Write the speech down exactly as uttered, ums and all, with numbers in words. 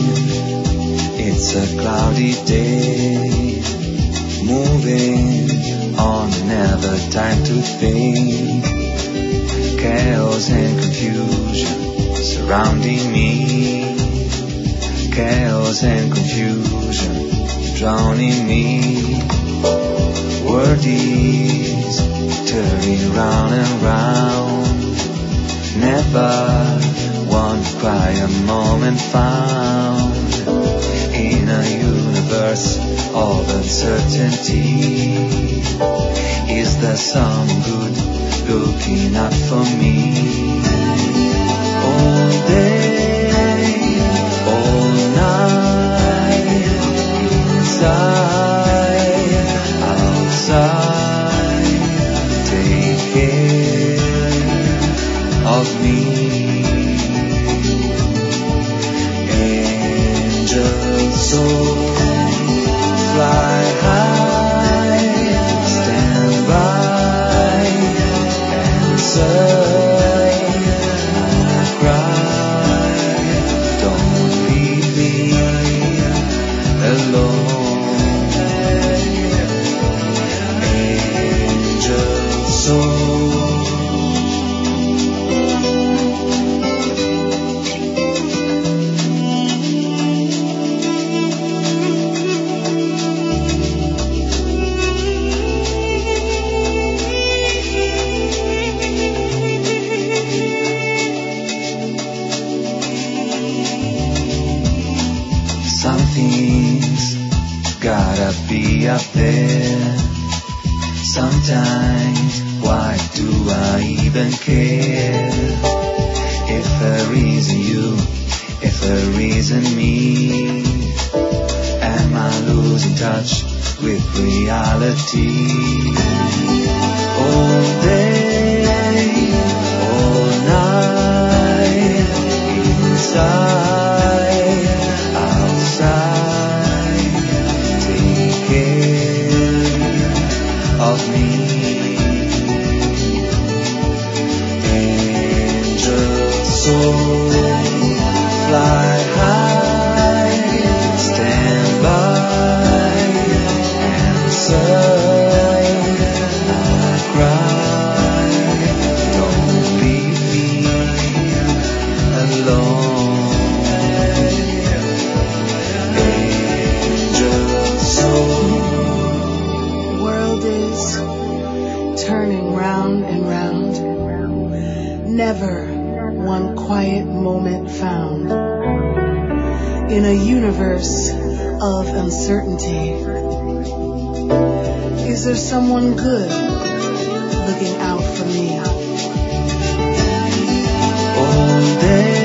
It's a cloudy day, moving on, never time to think. Chaos and confusion surrounding me. Chaos and confusion drowning me. World is turning round and round. Never one quiet moment found. In a universe of uncertainty, is there some good looking out for me? All day, all night, inside, outside, take care of me. So fly high, stand by, answer, I cry, don't leave me alone. Angel soul. Something's gotta be up there. Sometimes, why do I even care? If there isn't you, if there isn't me, am I losing touch with reality? All day, all night, inside, outside, take care of me. Angel soul, fly high, stand by, answer, I cry, don't leave me alone. Angel soul. The world is turning round and round. Never one quiet moment found. In a universe of uncertainty, is there someone good looking out for me? All day.